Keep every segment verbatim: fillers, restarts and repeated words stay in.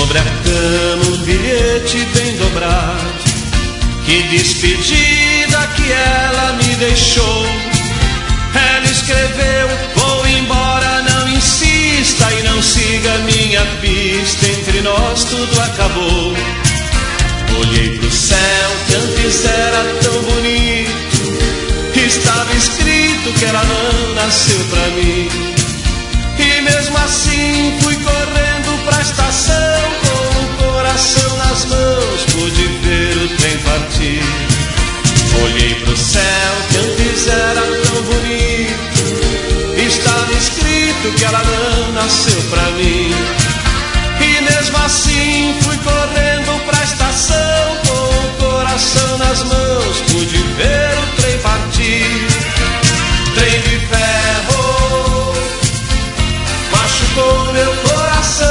sobre a cama um bilhete bem dobrado. Que despedida que ela me deixou. Ela escreveu: vou embora, não insista e não siga minha pista. Entre nós tudo acabou. Olhei pro céu que antes era tão bonito. Estava escrito que ela não nasceu pra mim. E mesmo assim fui correndo pra estação, com o coração nas mãos, pude ver o trem partir. Olhei pro céu que antes era tão bonito. Estava escrito que ela não nasceu pra mim. E mesmo assim fui correndo pra estação, com o coração nas mãos, pude ver o trem partir. Trem de ferro machucou meu coração,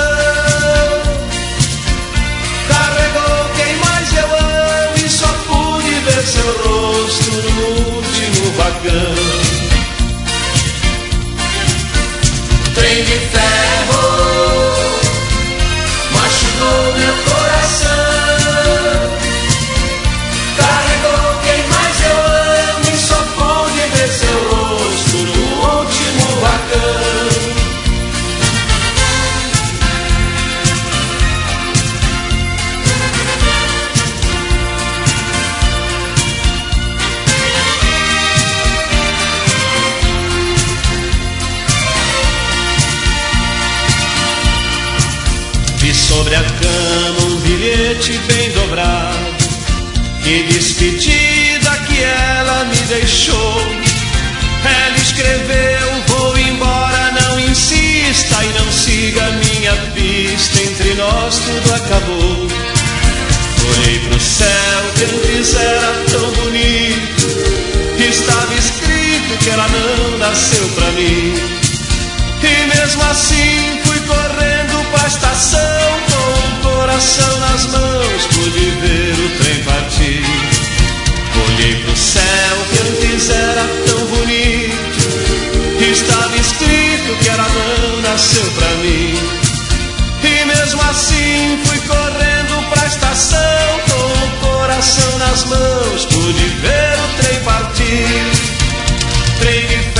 carregou quem mais eu amo e só pude ver seu rosto no último vagão. Trem de ferro machucou meu coração, carregou quem mais eu amo e só pude ver seu rosto no último vagão. Vi sobre a cama um bilhete bem dobrado. Que despedida que ela me deixou. Ela escreveu: vou embora, não insista e não siga minha pista. Entre nós tudo acabou. Olhei pro céu que antes era tão bonito. Estava escrito que ela não nasceu pra mim. E mesmo assim fui correndo pra estação, com o coração nas mãos, pude ver o trem partir. Olhei pro céu que antes era tão bonito. Estava escrito que ela não nasceu pra mim. E mesmo assim fui correndo pra estação, com o coração nas mãos, pude ver o trem partir. Trem de